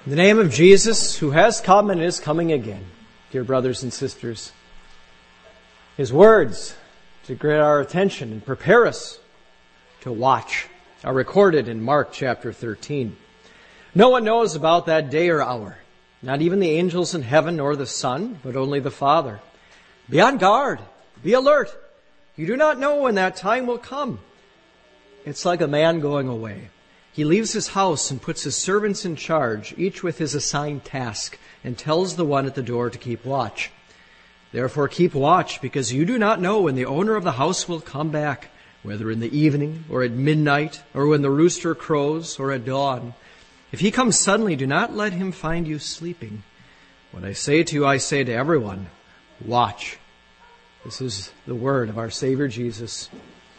In the name of Jesus, who has come and is coming again, dear brothers and sisters, His words to grant our attention and prepare us to watch are recorded in Mark chapter 13. No one knows about that day or hour, not even the angels in heaven nor the Son, but only the Father. Be on guard, be alert. You do not know when that time will come. It's like a man going away. He leaves his house and puts his servants in charge, each with his assigned task, and tells the one at the door to keep watch. Therefore keep watch, because you do not know when the owner of the house will come back, whether in the evening or at midnight, or when the rooster crows or at dawn. If he comes suddenly, do not let him find you sleeping. What I say to you, I say to everyone, watch. This is the word of our Savior Jesus.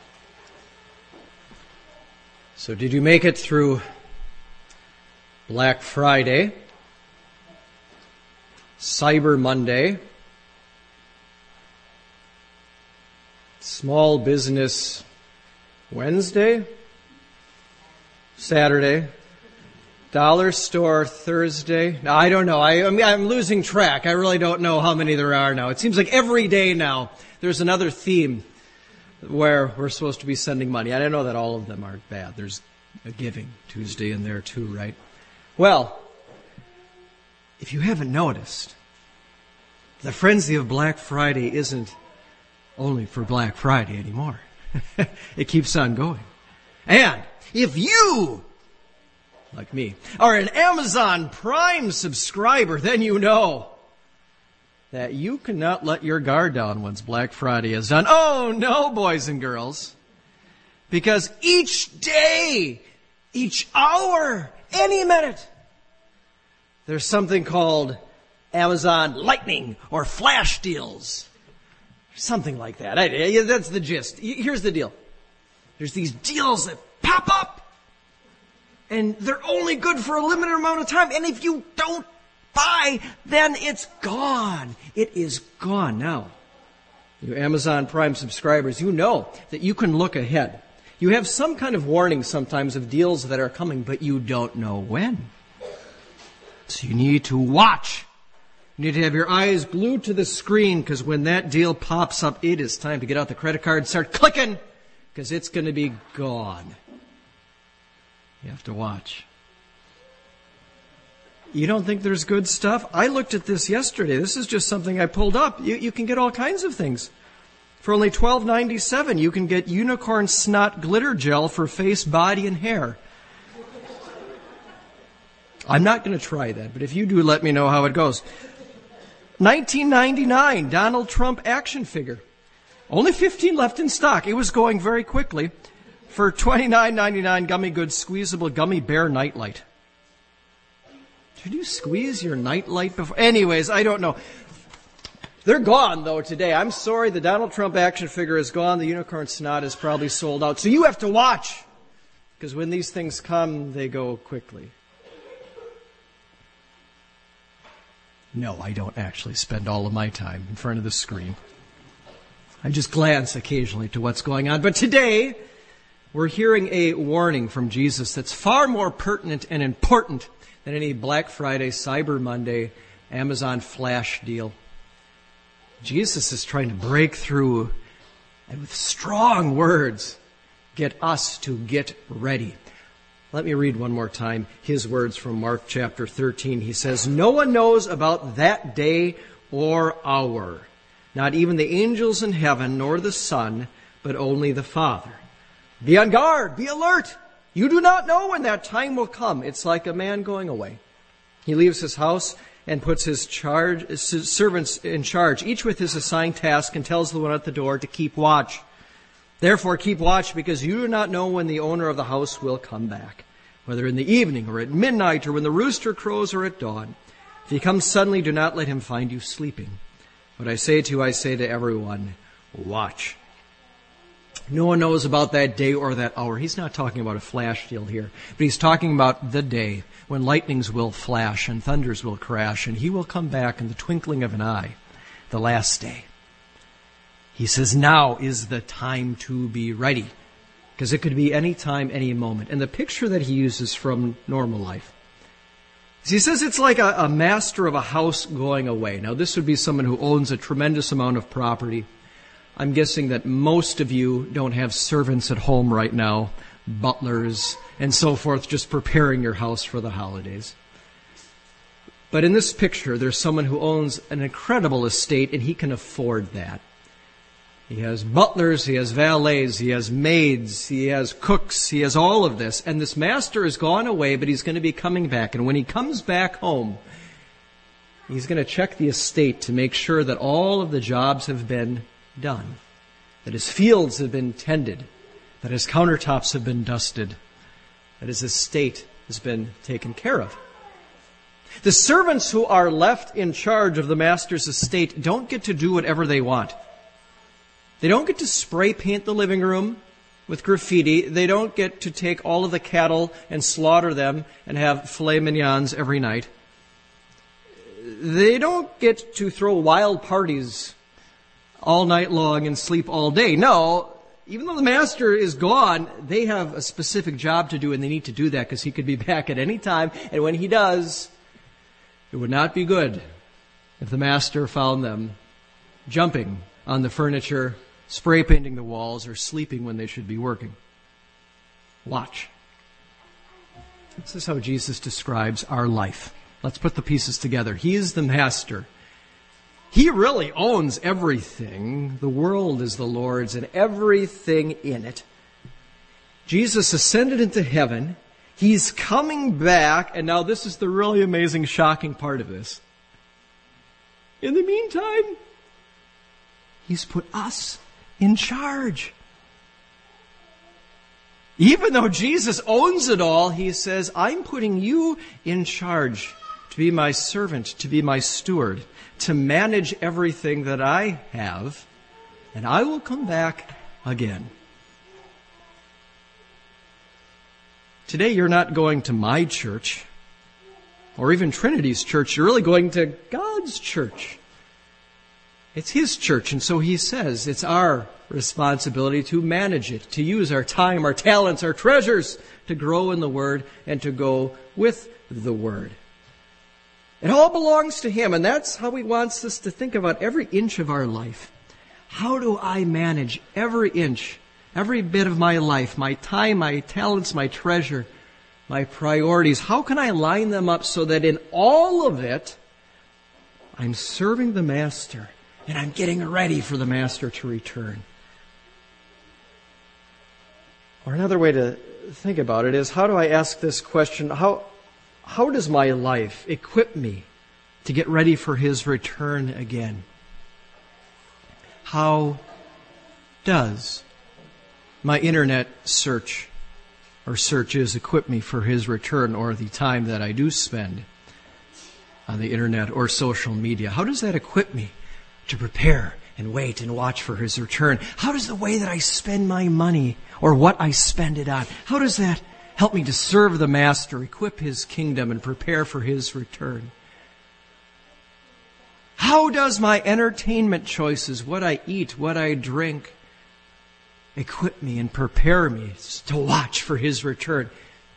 So did you make it through Black Friday, Cyber Monday, Small Business Wednesday, Saturday, Dollar Store Thursday? Now, I don't know. I'm losing track. I really don't know how many there are now. It seems like every day now there's another theme where we're supposed to be sending money. And I know that all of them aren't bad. There's a Giving Tuesday in there too, right? Well, if you haven't noticed, the frenzy of Black Friday isn't only for Black Friday anymore. It keeps on going. And if you, like me, are an Amazon Prime subscriber, then you know that you cannot let your guard down once Black Friday is done. Oh no, boys and girls. Because each day, each hour, any minute, there's something called Amazon Lightning or Flash deals. Something like that. That's the gist. Here's the deal. There's these deals that pop up, and they're only good for a limited amount of time. And if you don't buy, then it's gone. It is gone now. You Amazon Prime subscribers, you know that you can look ahead. You have some kind of warning sometimes of deals that are coming, but you don't know when. So you need to watch. You need to have your eyes glued to the screen, because when that deal pops up, it is time to get out the credit card and start clicking, because it's going to be gone. You have to watch. You don't think there's good stuff? I looked at this yesterday. This is just something I pulled up. You can get all kinds of things. For only $12.97, you can get unicorn snot glitter gel for face, body, and hair. I'm not going to try that, but if you do, let me know how it goes. $19.99 Donald Trump action figure. Only 15 left in stock. It was going very quickly. For $29.99 Gummy Goods squeezable gummy bear nightlight. Did you squeeze your nightlight before? Anyways, I don't know. They're gone, though, today. I'm sorry, the Donald Trump action figure is gone. The unicorn snot is probably sold out. So you have to watch, because when these things come, they go quickly. No, I don't actually spend all of my time in front of the screen. I just glance occasionally to what's going on. But today, we're hearing a warning from Jesus that's far more pertinent and important than any Black Friday, Cyber Monday, Amazon Flash deal. Jesus is trying to break through and with strong words get us to get ready. Let me read one more time his words from Mark chapter 13. He says, no one knows about that day or hour, not even the angels in heaven nor the Son, but only the Father. Be on guard, be alert. You do not know when that time will come. It's like a man going away. He leaves his house and puts his servants in charge, each with his assigned task, and tells the one at the door to keep watch. Therefore keep watch, because you do not know when the owner of the house will come back, whether in the evening or at midnight or when the rooster crows or at dawn. If he comes suddenly, do not let him find you sleeping. What I say to you, I say to everyone, watch. No one knows about that day or that hour. He's not talking about a flash deal here, but he's talking about the day when lightnings will flash and thunders will crash, and he will come back in the twinkling of an eye, the last day. He says now is the time to be ready, because it could be any time, any moment. And the picture that he uses from normal life He says it's like a master of a house going away. Now, this would be someone who owns a tremendous amount of property. I'm guessing that most of you don't have servants at home right now, butlers and so forth, just preparing your house for the holidays. But in this picture, there's someone who owns an incredible estate, and he can afford that. He has butlers, he has valets, he has maids, he has cooks, he has all of this. And this master has gone away, but he's going to be coming back. And when he comes back home, he's going to check the estate to make sure that all of the jobs have been done, that his fields have been tended, that his countertops have been dusted, that his estate has been taken care of. The servants who are left in charge of the master's estate don't get to do whatever they want. They don't get to spray paint the living room with graffiti. They don't get to take all of the cattle and slaughter them and have filet mignons every night. They don't get to throw wild parties all night long and sleep all day. No, even though the master is gone, they have a specific job to do, and they need to do that because he could be back at any time. And when he does, it would not be good if the master found them jumping on the furniture, spray painting the walls, or sleeping when they should be working. Watch. This is how Jesus describes our life. Let's put the pieces together. He is the master. He really owns everything. The world is the Lord's and everything in it. Jesus ascended into heaven. He's coming back, and now this is the really amazing, shocking part of this. In the meantime, He's put us in charge. Even though Jesus owns it all, He says, I'm putting you in charge to be my servant, to be my steward, to manage everything that I have, and I will come back again. Today you're not going to my church, or even Trinity's church. You're really going to God's church. It's His church, and so He says it's our responsibility to manage it, to use our time, our talents, our treasures to grow in the Word and to go with the Word. It all belongs to Him, and that's how He wants us to think about every inch of our life. How do I manage every inch, every bit of my life, my time, my talents, my treasure, my priorities? How can I line them up so that in all of it, I'm serving the Master and I'm getting ready for the Master to return? Or another way to think about it is, how do I ask this question? How does my life equip me to get ready for His return again? How does my internet searches equip me for His return, or the time that I do spend on the internet or social media? How does that equip me to prepare and wait and watch for His return? How does the way that I spend my money or what I spend it on, how does that help me to serve the Master, equip His kingdom, and prepare for His return? How does my entertainment choices, what I eat, what I drink, equip me and prepare me to watch for His return?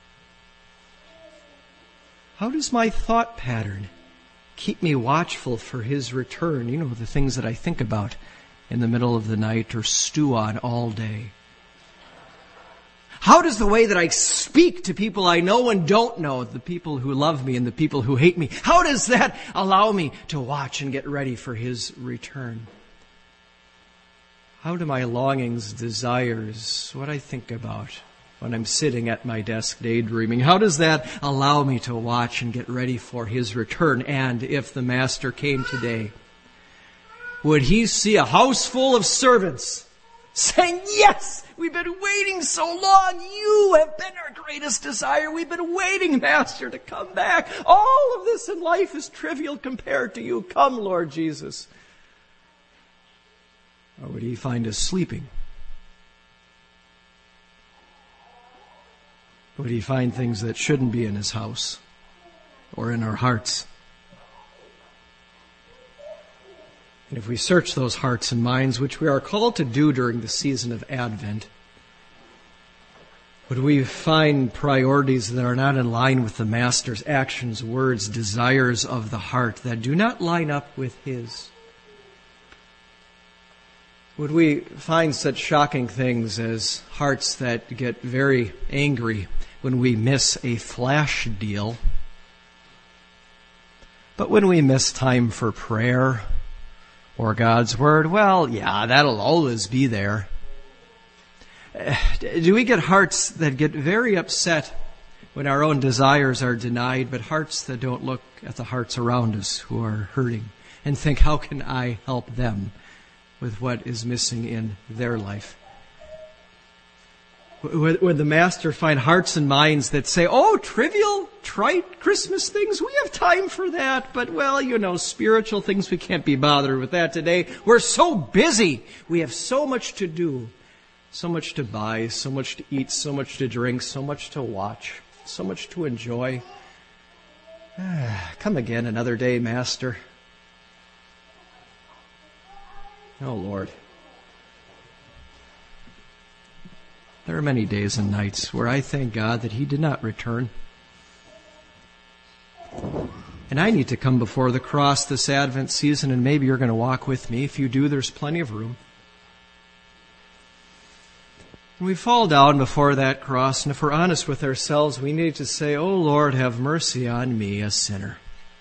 How does my thought pattern keep me watchful for His return? You know, the things that I think about in the middle of the night or stew on all day. How does the way that I speak to people I know and don't know, the people who love me and the people who hate me, how does that allow me to watch and get ready for His return? How do my longings, desires, what I think about when I'm sitting at my desk daydreaming, how does that allow me to watch and get ready for His return? And if the Master came today, would He see a house full of servants saying, yes, we've been waiting so long. You have been our greatest desire. We've been waiting, Master, to come back. All of this in life is trivial compared to you. Come, Lord Jesus. Or would He find us sleeping? Would He find things that shouldn't be in His house or in our hearts? And if we search those hearts and minds, which we are called to do during the season of Advent, Would we find priorities that are not in line with the Master's actions, words, desires of the heart that do not line up with His? Would we find such shocking things as hearts that get very angry when we miss a flash deal? But when we miss time for prayer or God's Word, well, yeah, that'll always be there. Do we get hearts that get very upset when our own desires are denied, but hearts that don't look at the hearts around us who are hurting and think, how can I help them with what is missing in their life? Would the Master find hearts and minds that say, oh, trivial, trite Christmas things, we have time for that, but well, spiritual things, we can't be bothered with that today. We're so busy. We have so much to do. So much to buy, so much to eat, so much to drink, so much to watch, so much to enjoy. Come again another day, Master. Oh, Lord. There are many days and nights where I thank God that He did not return. And I need to come before the cross this Advent season, and maybe you're going to walk with me. If you do, there's plenty of room. We fall down before that cross, and if we're honest with ourselves, we need to say, oh Lord, have mercy on me, a sinner.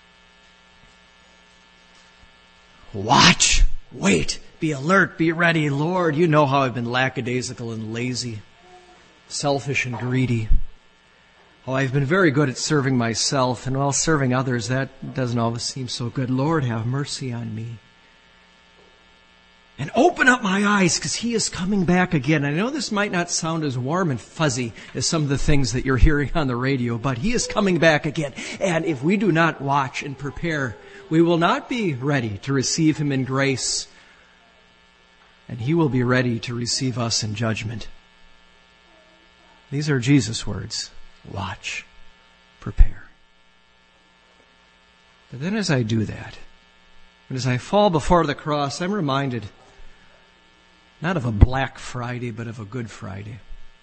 Watch, wait, be alert, be ready. Lord, you know how I've been lackadaisical and lazy, selfish and greedy. Oh, I've been very good at serving myself, and while serving others, that doesn't always seem so good. Lord, have mercy on me. And open up my eyes, because He is coming back again. I know this might not sound as warm and fuzzy as some of the things that you're hearing on the radio, but He is coming back again. And if we do not watch and prepare, we will not be ready to receive Him in grace. And He will be ready to receive us in judgment. These are Jesus' words. Watch, prepare. But then as I do that, and as I fall before the cross, I'm reminded not of a Black Friday, but of a Good Friday.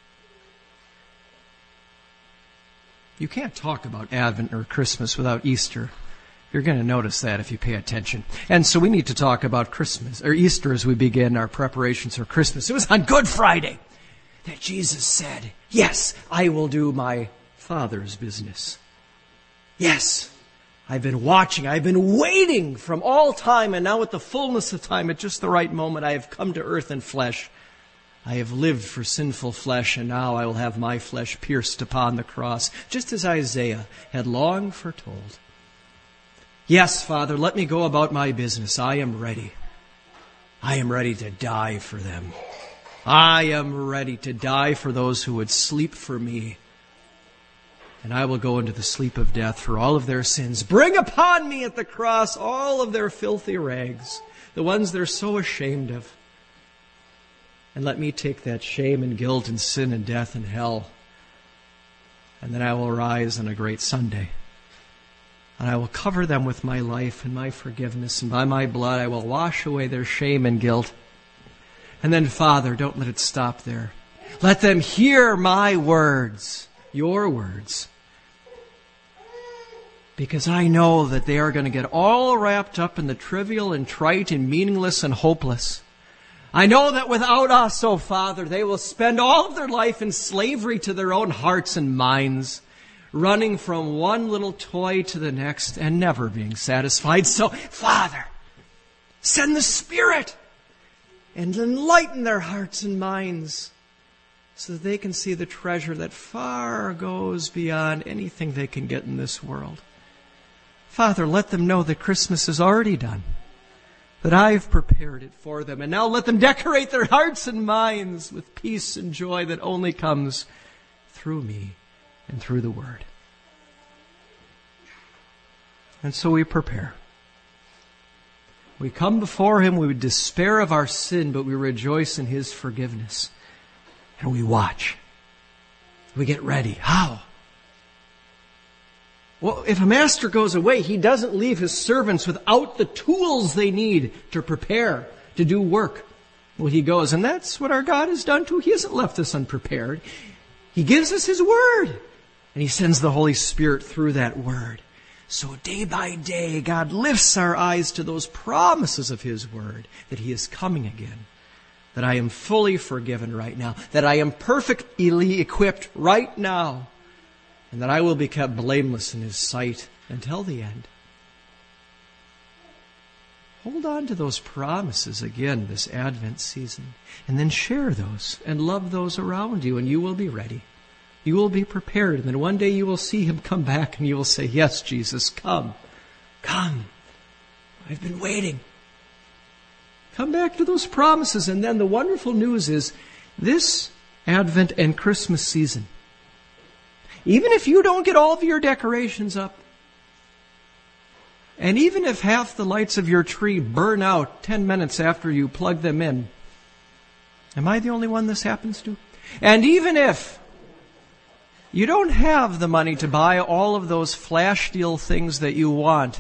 You can't talk about Advent or Christmas without Easter. You're going to notice that if you pay attention. And so we need to talk about Christmas, or Easter, as we begin our preparations for Christmas. It was on Good Friday that Jesus said, yes, I will do my Father's business. Yes, I've been watching, I've been waiting from all time, and now at the fullness of time, at just the right moment, I have come to earth in flesh. I have lived for sinful flesh, and now I will have my flesh pierced upon the cross, just as Isaiah had long foretold. Yes, Father, let me go about my business. I am ready. I am ready to die for them. I am ready to die for those who would sleep for me. And I will go into the sleep of death for all of their sins. Bring upon me at the cross all of their filthy rags, the ones they're so ashamed of. And let me take that shame and guilt and sin and death and hell. And then I will rise on a great Sunday. And I will cover them with my life and my forgiveness. And by my blood I will wash away their shame and guilt. And then, Father, don't let it stop there. Let them hear my words, your words. Because I know that they are going to get all wrapped up in the trivial and trite and meaningless and hopeless. I know that without us, oh Father, they will spend all of their life in slavery to their own hearts and minds, running from one little toy to the next and never being satisfied. So, Father, send the Spirit and enlighten their hearts and minds so that they can see the treasure that far goes beyond anything they can get in this world. Father, let them know that Christmas is already done, that I've prepared it for them, and now let them decorate their hearts and minds with peace and joy that only comes through me and through the Word. And so we prepare. We come before Him, we despair of our sin, but we rejoice in His forgiveness. And we watch. We get ready. How? Well, if a master goes away, he doesn't leave his servants without the tools they need to prepare, to do work when he goes. And that's what our God has done too. He hasn't left us unprepared. He gives us His Word. And He sends the Holy Spirit through that Word. So day by day, God lifts our eyes to those promises of His Word, that He is coming again, that I am fully forgiven right now, that I am perfectly equipped right now, and that I will be kept blameless in His sight until the end. Hold on to those promises again this Advent season, and then share those and love those around you, and you will be ready. You will be prepared, and then one day you will see Him come back, and you will say, yes, Jesus, come. Come. I've been waiting. Come back to those promises. And then the wonderful news is this Advent and Christmas season, even if you don't get all of your decorations up, and even if half the lights of your tree burn out 10 minutes after you plug them in, am I the only one this happens to? And even if you don't have the money to buy all of those flash deal things that you want,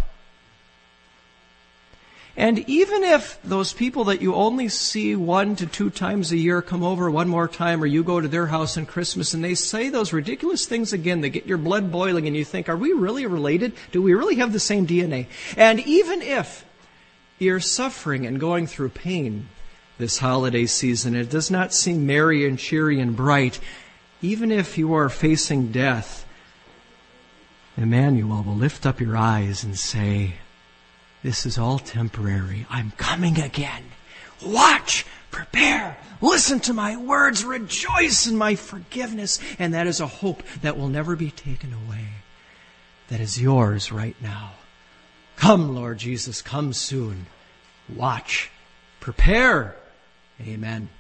and even if those people that you only see 1 to 2 times a year come over one more time, or you go to their house on Christmas and they say those ridiculous things again that get your blood boiling and you think, are we really related? Do we really have the same DNA? And even if you're suffering and going through pain this holiday season, it does not seem merry and cheery and bright, even if you are facing death, Emmanuel will lift up your eyes and say, this is all temporary. I'm coming again. Watch, prepare, listen to my words, rejoice in my forgiveness. And that is a hope that will never be taken away. That is yours right now. Come, Lord Jesus, come soon. Watch, prepare. Amen.